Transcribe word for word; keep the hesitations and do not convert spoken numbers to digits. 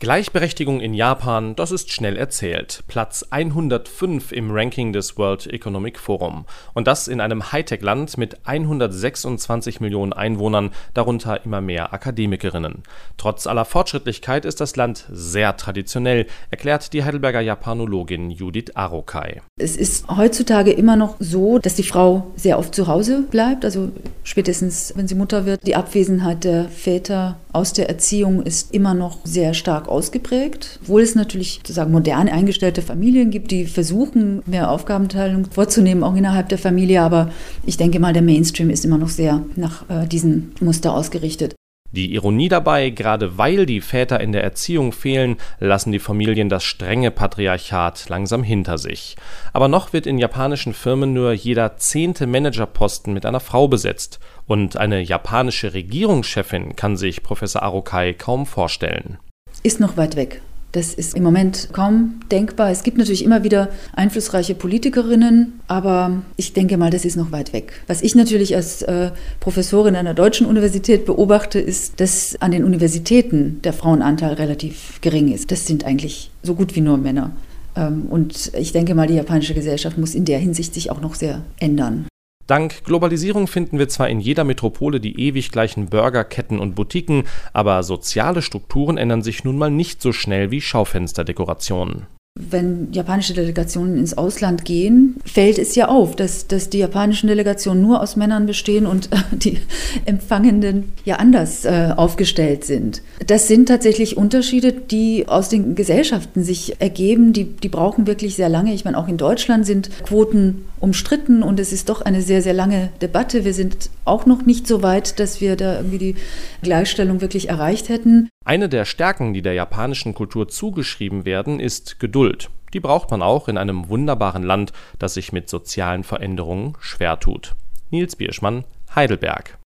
Gleichberechtigung in Japan, das ist schnell erzählt. Platz hundertfünf im Ranking des World Economic Forum. Und das in einem Hightech-Land mit hundertsechsundzwanzig Millionen Einwohnern, darunter immer mehr Akademikerinnen. Trotz aller Fortschrittlichkeit ist das Land sehr traditionell, erklärt die Heidelberger Japanologin Judith Arokai. Es ist heutzutage immer noch so, dass die Frau sehr oft zu Hause bleibt, also spätestens, wenn sie Mutter wird. Die Abwesenheit der Väter aus der Erziehung ist immer noch sehr stark ausgeprägt, obwohl es natürlich sozusagen modern eingestellte Familien gibt, die versuchen, mehr Aufgabenteilung vorzunehmen, auch innerhalb der Familie, aber ich denke mal, der Mainstream ist immer noch sehr nach äh, diesem Muster ausgerichtet. Die Ironie dabei, gerade weil die Väter in der Erziehung fehlen, lassen die Familien das strenge Patriarchat langsam hinter sich. Aber noch wird in japanischen Firmen nur jeder zehnte Managerposten mit einer Frau besetzt. Und eine japanische Regierungschefin kann sich Professor Arokai kaum vorstellen. Ist noch weit weg. Das ist im Moment kaum denkbar. Es gibt natürlich immer wieder einflussreiche Politikerinnen, aber ich denke mal, das ist noch weit weg. Was ich natürlich als äh, Professorin an einer deutschen Universität beobachte, ist, dass an den Universitäten der Frauenanteil relativ gering ist. Das sind eigentlich so gut wie nur Männer. Ähm, und ich denke mal, die japanische Gesellschaft muss in der Hinsicht sich auch noch sehr ändern. Dank Globalisierung finden wir zwar in jeder Metropole die ewig gleichen Burgerketten und Boutiquen, aber soziale Strukturen ändern sich nun mal nicht so schnell wie Schaufensterdekorationen. Wenn japanische Delegationen ins Ausland gehen, fällt es ja auf, dass, dass die japanischen Delegationen nur aus Männern bestehen und äh, die Empfangenden ja anders äh, aufgestellt sind. Das sind tatsächlich Unterschiede, die aus den Gesellschaften sich ergeben. Die, die brauchen wirklich sehr lange. Ich meine, auch in Deutschland sind Quoten umstritten und es ist doch eine sehr, sehr lange Debatte. Wir sind auch noch nicht so weit, dass wir da irgendwie die Gleichstellung wirklich erreicht hätten. Eine der Stärken, die der japanischen Kultur zugeschrieben werden, ist Geduld. Die braucht man auch in einem wunderbaren Land, das sich mit sozialen Veränderungen schwer tut. Nils Bierschmann, Heidelberg.